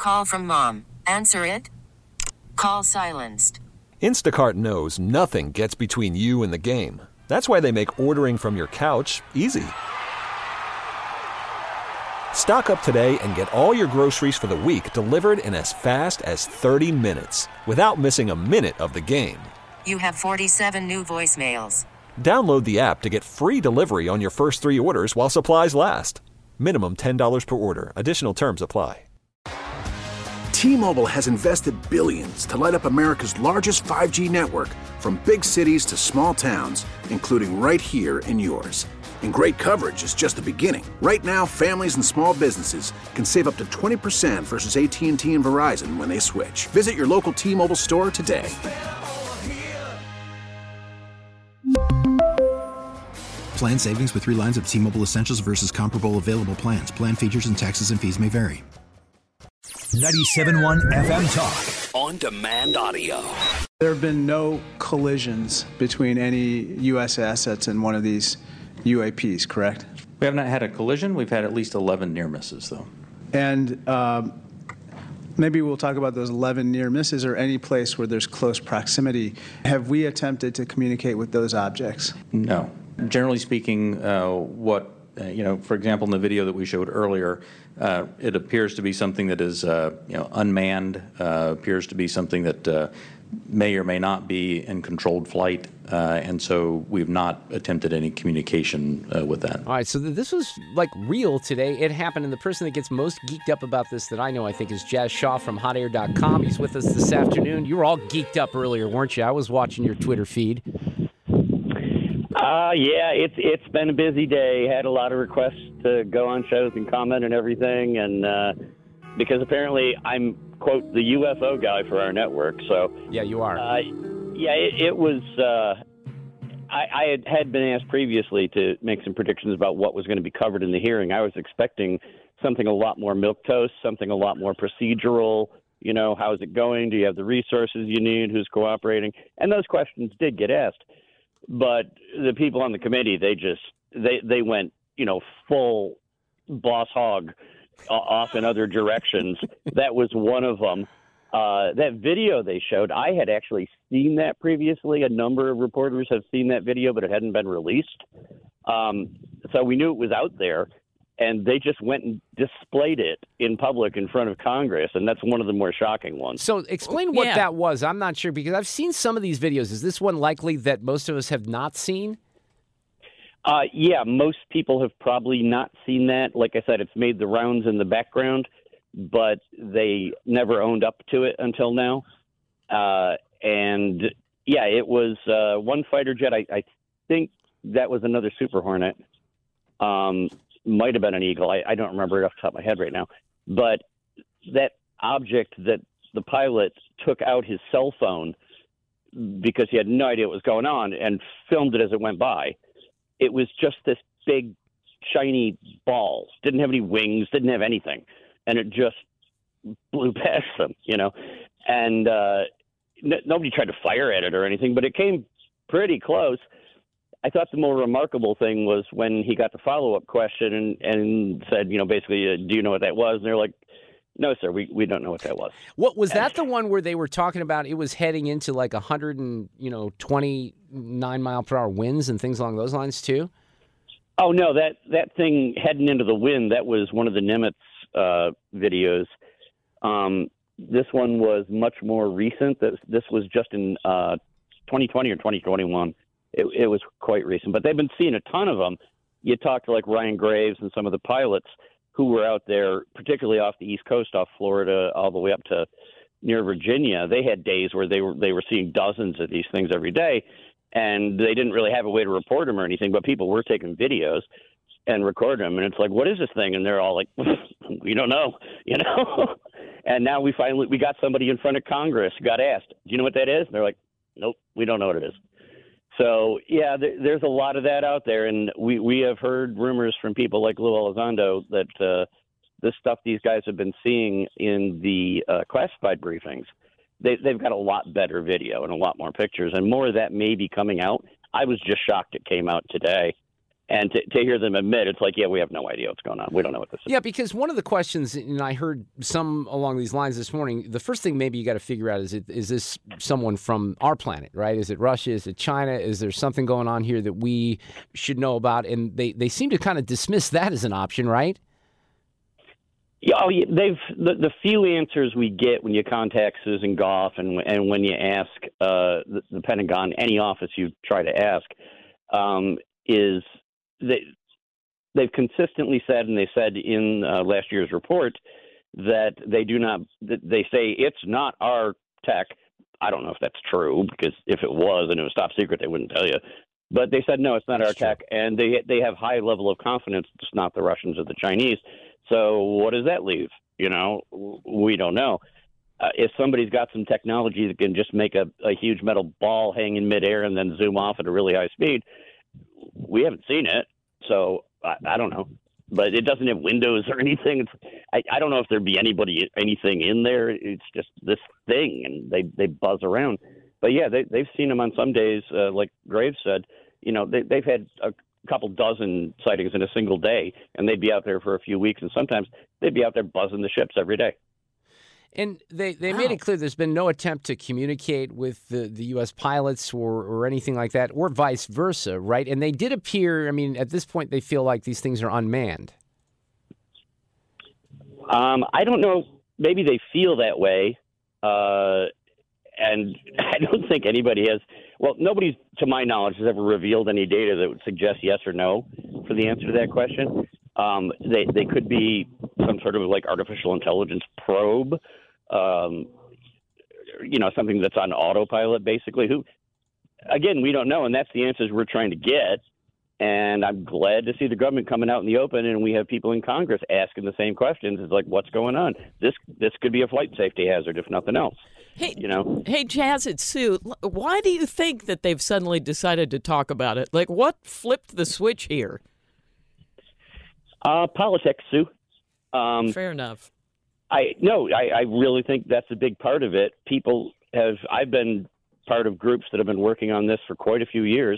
Call from mom. Answer it. Call silenced. Instacart knows nothing gets between you and the game. That's why they make ordering from your couch easy. Stock up today and get all your groceries for the week delivered in as fast as 30 minutes without missing a minute of the game. You have 47 new voicemails. Download the app to get free delivery on your first 3 orders while supplies last. Minimum $10 per order. Additional terms apply. T-Mobile has invested billions to light up America's largest 5G network, from big cities to small towns, including right here in yours. And great coverage is just the beginning. Right now, families and small businesses can save up to 20% versus AT&T and Verizon when they switch. Visit your local T-Mobile store today. Plan savings with 3 lines of T-Mobile Essentials versus comparable available plans. Plan features and taxes and fees may vary. 97.1 FM Talk. On demand audio. There have been no collisions between any U.S. assets in one of these UAPs, correct? We have not had a collision. We've had at least 11 near misses, though. And maybe we'll talk about those 11 near misses or any place where there's close proximity. Have we attempted to communicate with those objects? No. Generally speaking, for example, in the video that we showed earlier, it appears to be something that is, unmanned, appears to be something that may or may not be in controlled flight, and so we've not attempted any communication with that. All right, so this was like real today. It happened, and the person that gets most geeked up about this that I know, I think, is Jazz Shaw from HotAir.com. He's with us this afternoon. You were all geeked up earlier, weren't you? I was watching your Twitter feed. Yeah, it's been a busy day. Had a lot of requests to go on shows and comment and everything, and because apparently I'm, quote, the UFO guy for our network. So yeah, you are. It was. I had been asked previously to make some predictions about what was going to be covered in the hearing. I was expecting something a lot more milquetoast, something a lot more procedural. You know, how's it going? Do you have the resources you need? Who's cooperating? And those questions did get asked. But the people on the committee, they went, full boss hog off in other directions. That was one of them. That video they showed, I had actually seen that previously. A number of reporters have seen that video, but it hadn't been released. So we knew it was out there, and they just went and displayed it in public in front of Congress, and that's one of the more shocking ones. So explain what that was. I'm not sure, because I've seen some of these videos. Is this one likely that most of us have not seen? Yeah, most people have probably not seen that. Like I said, it's made the rounds in the background, but they never owned up to it until now. And, yeah, it was one fighter jet. I think that was another Super Hornet. Might have been an Eagle. I don't remember it off the top of my head right now. But that object that the pilot took out his cell phone because he had no idea what was going on and filmed it as it went by. It was just this big, shiny ball. Didn't have any wings, didn't have anything. And it just blew past them, And nobody tried to fire at it or anything, but it came pretty close. I thought the more remarkable thing was when he got the follow-up question and said, basically, do you know what that was? And they're like, no, sir, we don't know what that was. What was that the one where they were talking about it was heading into like 129 mile per hour winds and things along those lines too? Oh, no, that thing heading into the wind, that was one of the Nimitz videos. This one was much more recent. This was just in 2020 or 2021. It was quite recent, but they've been seeing a ton of them. You talk to like Ryan Graves and some of the pilots who were out there, particularly off the East Coast, off Florida, all the way up to near Virginia. They had days where they were seeing dozens of these things every day, and they didn't really have a way to report them or anything, but people were taking videos and recording them. And it's like, what is this thing? And they're all like, we don't know, And now we got somebody in front of Congress who got asked, do you know what that is? And they're like, nope, we don't know what it is. So, yeah, there's a lot of that out there, and we have heard rumors from people like Lou Elizondo that this stuff these guys have been seeing in the classified briefings, they've got a lot better video and a lot more pictures, and more of that may be coming out. I was just shocked it came out today. And to hear them admit, it's like, yeah, we have no idea what's going on. We don't know what this is. Yeah, because one of the questions, and I heard some along these lines this morning, the first thing maybe you got to figure out is this someone from our planet, right? Is it Russia? Is it China? Is there something going on here that we should know about? And they seem to kind of dismiss that as an option, right? Yeah, the few answers we get when you contact Susan Goff and when you ask the Pentagon, any office you try to ask, is they've consistently said, and they said in last year's report, that they say it's not our tech. I don't know if that's true, because if it was and it was top secret, they wouldn't tell you. But they said, no, it's not our tech, and they have high level of confidence it's not the Russians or the Chinese. So what does that leave? We don't know. If somebody's got some technology that can just make a huge metal ball hang in midair and then zoom off at a really high speed, we haven't seen it, so I don't know. But it doesn't have windows or anything. I don't know if there'd be anything in there. It's just this thing, and they buzz around. But yeah, they've seen them on some days, like Graves said. They've had a couple dozen sightings in a single day, and they'd be out there for a few weeks, and sometimes they'd be out there buzzing the ships every day. And they made it clear there's been no attempt to communicate with the U.S. pilots or anything like that, or vice versa, right? And they did appear, at this point, they feel like these things are unmanned. I don't know. Maybe they feel that way. And I don't think anybody has. Well, nobody, to my knowledge, has ever revealed any data that would suggest yes or no for the answer to that question. They could be some sort of like artificial intelligence probe. Something that's on autopilot, basically. Who, again, we don't know, and that's the answers we're trying to get. And I'm glad to see the government coming out in the open, and we have people in Congress asking the same questions. It's like, what's going on? This could be a flight safety hazard, if nothing else. Hey, Jazz, it's Sue. Why do you think that they've suddenly decided to talk about it? Like, what flipped the switch here? Politics, Sue. Fair enough. I really think that's a big part of it. I've been part of groups that have been working on this for quite a few years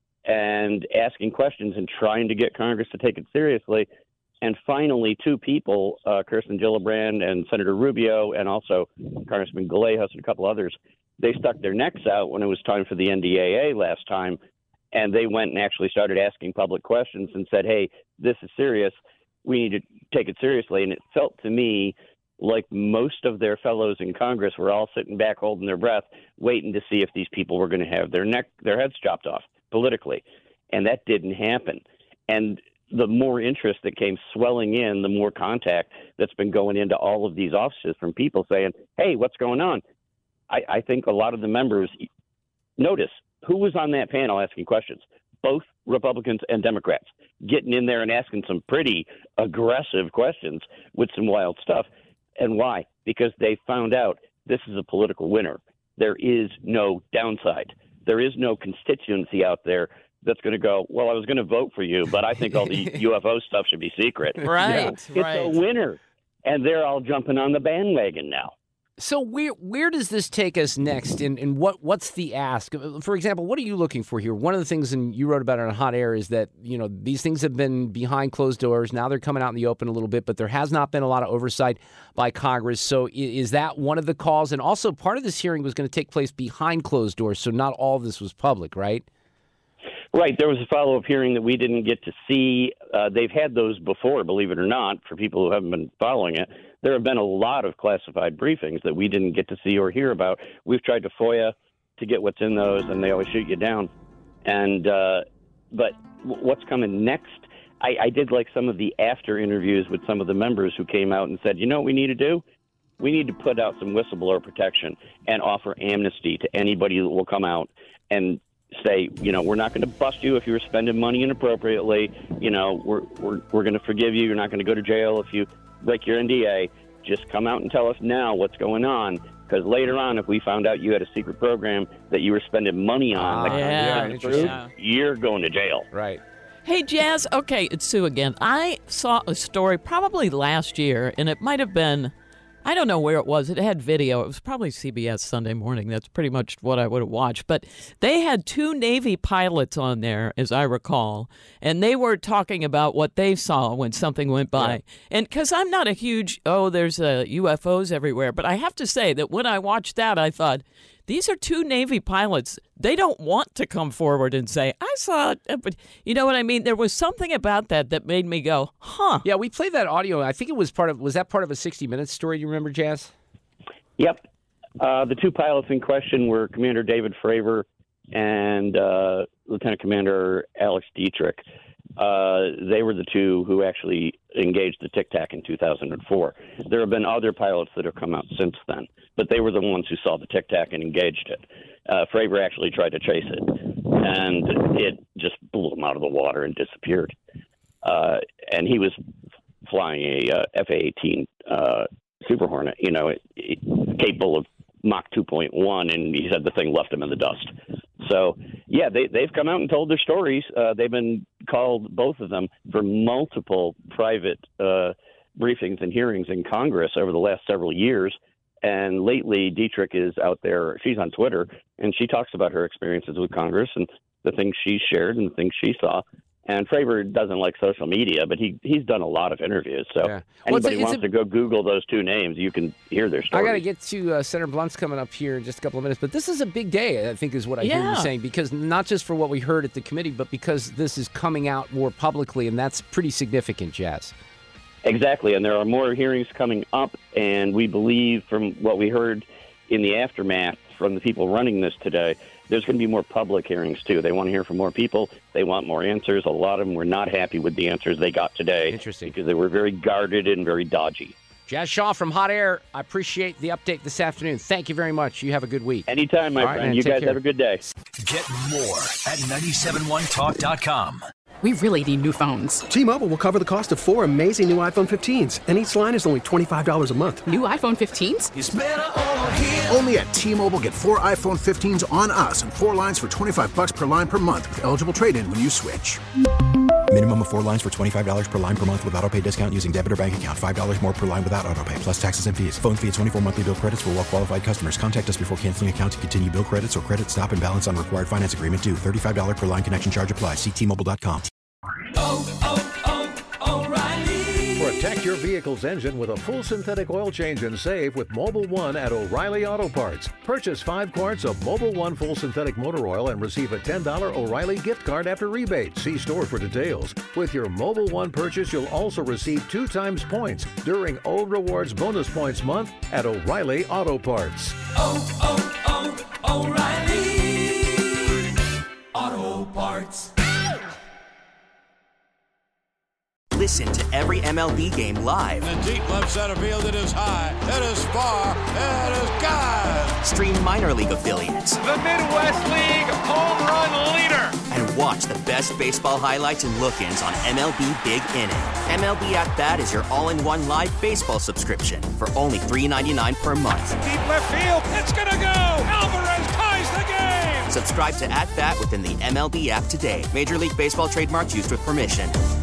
and asking questions and trying to get Congress to take it seriously. And finally, two people, Kirsten Gillibrand and Senator Rubio, and also Congressman Gallegos and a couple others, they stuck their necks out when it was time for the NDAA last time, and they went and actually started asking public questions and said, hey, this is serious. We need to take it seriously. And it felt to me like most of their fellows in Congress were all sitting back holding their breath, waiting to see if these people were going to have their heads chopped off politically. And that didn't happen. And the more interest that came swelling in, the more contact that's been going into all of these offices from people saying, hey, what's going on? I think a lot of the members notice who was on that panel asking questions, both Republicans and Democrats, getting in there and asking some pretty aggressive questions with some wild stuff. And why? Because they found out this is a political winner. There is no downside. There is no constituency out there that's going to go, well, I was going to vote for you, but I think all the UFO stuff should be secret. Right, It's a winner, and they're all jumping on the bandwagon now. So where does this take us next, and what's the ask? For example, what are you looking for here? One of the things, and you wrote about it on Hot Air, is that these things have been behind closed doors. Now they're coming out in the open a little bit, but there has not been a lot of oversight by Congress. So is that one of the calls? And also part of this hearing was going to take place behind closed doors, so not all of this was public, right? Right. There was a follow-up hearing that we didn't get to see. They've had those before, believe it or not, for people who haven't been following it. There have been a lot of classified briefings that we didn't get to see or hear about. We've tried to FOIA to get what's in those, and they always shoot you down. And but what's coming next? I did like some of the after interviews with some of the members who came out and said, you know what we need to do? We need to put out some whistleblower protection and offer amnesty to anybody that will come out and say, we're not going to bust you if you were spending money inappropriately. We're going to forgive you. You're not going to go to jail if you break your NDA. Just come out and tell us now what's going on, because later on, if we found out you had a secret program that you were spending money on, you're going to jail. Right. Hey, Jazz. Okay, it's Sue again. I saw a story probably last year, and it might have been, I don't know where it was. It had video. It was probably CBS Sunday Morning. That's pretty much what I would have watched. But they had 2 Navy pilots on there, as I recall, and they were talking about what they saw when something went by. Yeah. And because I'm not a huge, there's UFOs everywhere, but I have to say that when I watched that, I thought, these are 2 Navy pilots. They don't want to come forward and say, I saw it. But you know what I mean? There was something about that made me go, huh. Yeah, we played that audio. I think it was was that part of a 60 Minutes story? You remember, Jazz? Yep. The 2 pilots in question were Commander David Fravor and Lieutenant Commander Alex Dietrich. They were the 2 who actually engaged the Tic Tac in 2004. There have been other pilots that have come out since then, but they were the ones who saw the Tic Tac and engaged it. Fravor actually tried to chase it, and it just blew him out of the water and disappeared. And he was flying a F/A-18 Super Hornet, capable of Mach 2.1, and he said the thing left him in the dust. So, yeah, they've come out and told their stories. They've been called, both of them, for multiple private briefings and hearings in Congress over the last several years. And lately, Dietrich is out there. She's on Twitter, and she talks about her experiences with Congress and the things she shared and the things she saw. And Fravor doesn't like social media, but he's done a lot of interviews. So anybody wants to go Google those 2 names, you can hear their stories. I got to get to Senator Blunt's coming up here in just a couple of minutes. But this is a big day, I think, is what I hear you saying, because not just for what we heard at the committee, but because this is coming out more publicly, and that's pretty significant, Jazz. Exactly, and there are more hearings coming up, and we believe from what we heard in the aftermath from the people running this today, there's going to be more public hearings, too. They want to hear from more people. They want more answers. A lot of them were not happy with the answers they got today. Interesting. Because they were very guarded and very dodgy. Jazz Shaw from Hot Air, I appreciate the update this afternoon. Thank you very much. You have a good week. Anytime, my friend. You guys have a good day. Get more at 971talk.com. We really need new phones. T-Mobile will cover the cost of 4 amazing new iPhone 15s, and each line is only $25 a month. New iPhone 15s? It's better over here. Only at T-Mobile, get 4 iPhone 15s on us and 4 lines for $25 per line per month with eligible trade-in when you switch. Minimum of 4 lines for $25 per line per month with autopay discount using debit or bank account. $5 more per line without autopay, plus taxes and fees. Phone fee at 24 monthly bill credits for well-qualified customers. Contact us before canceling account to continue bill credits or credit stop and balance on required finance agreement due. $35 per line connection charge applies. See T-Mobile.com. O'Reilly. Protect your vehicle's engine with a full synthetic oil change and save with Mobil 1 at O'Reilly Auto Parts. Purchase 5 quarts of Mobil 1 full synthetic motor oil and receive a $10 O'Reilly gift card after rebate. See store for details. With your Mobil 1 purchase, you'll also receive 2 times points during O Rewards Bonus Points Month at O'Reilly Auto Parts. O'Reilly Auto Parts. Listen to every MLB game live. In the deep left center field, it is high, it is far, it is gone. Stream minor league affiliates. The Midwest League home run leader. And watch the best baseball highlights and look-ins on MLB Big Inning. MLB At Bat is your all-in-one live baseball subscription for only $3.99 per month. Deep left field, it's gonna go. Alvarez ties the game. Subscribe to At Bat within the MLB app today. Major League Baseball trademarks used with permission.